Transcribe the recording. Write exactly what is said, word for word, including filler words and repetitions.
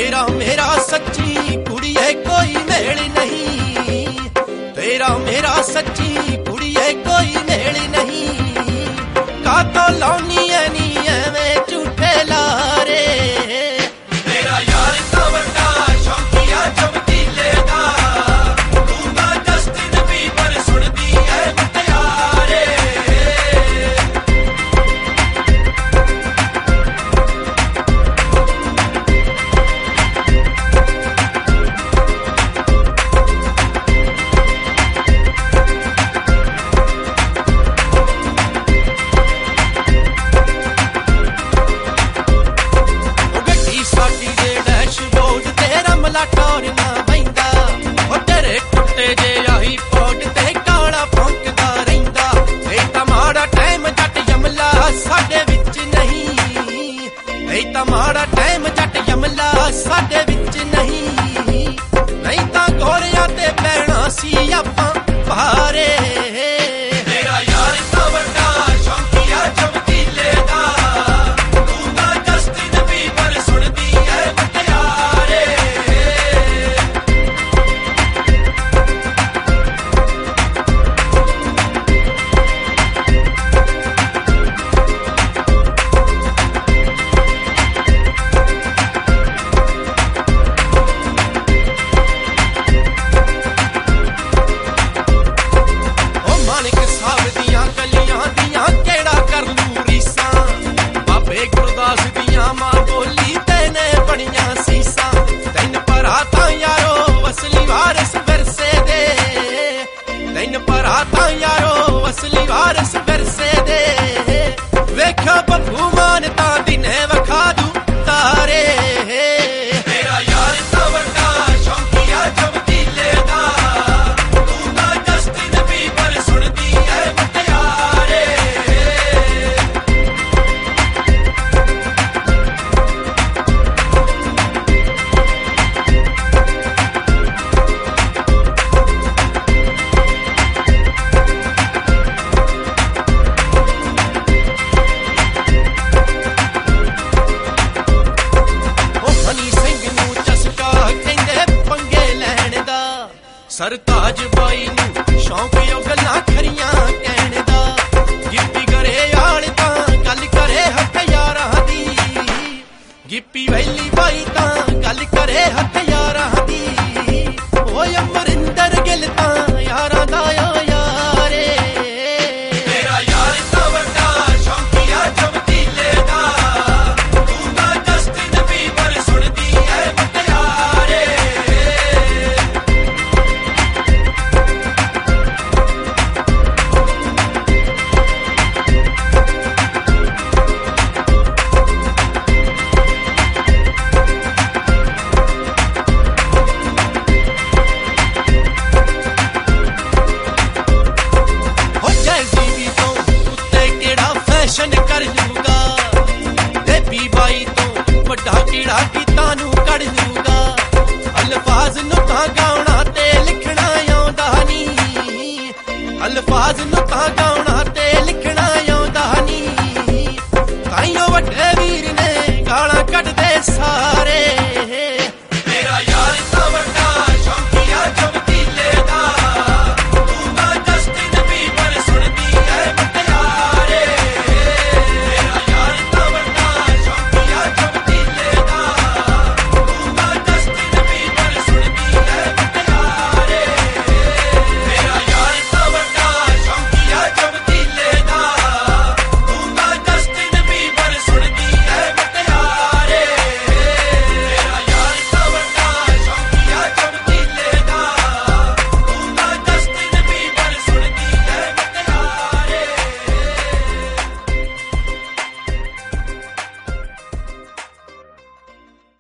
तेरा मेरा सच्ची कुड़िए कोई मेल नहीं, तेरा मेरा सच्ची कुड़िए कोई मेल नहीं। का तो लाउनी है नी एवें झूठे लारे, तेरा यार ता वड्डा शौकिया चमकीले दा, तू तां जस्टिन बीबर सुणदी है मुटियारे। टोर ना बहिंदा ओ तेरे टुटे जे आही पोट ते काला फौंकदा रहिंदा। ए तां माड़ा टाइम जट यमला साडे विच नहीं, ए तां माड़ा टाइम जट यमला साडे विच नहीं, नहीं तां गोरियां ते पैणा सी आपां भारे। तेरा यार तां वड्डा शौकिया चमकीले दा, तू तां जस्टिन बीबर सुणदी है मुटियारे। असली वारस बरसे दे वेखा बब्बू मान ता दिने वखा दू तारे। तेरा यार ता वड्डा शौकिया चमकीले दा, तू तां जस्टिन बीबर सुणदी है मुटियारे। सरताज बाई नूं शौक ओ गल्लां खरियां कहण दा, गिप्पी करे आल तां गल करे हथियारां दी, गिप्पी वैली बाई तां गल करे हथियारां दी। ओ अमर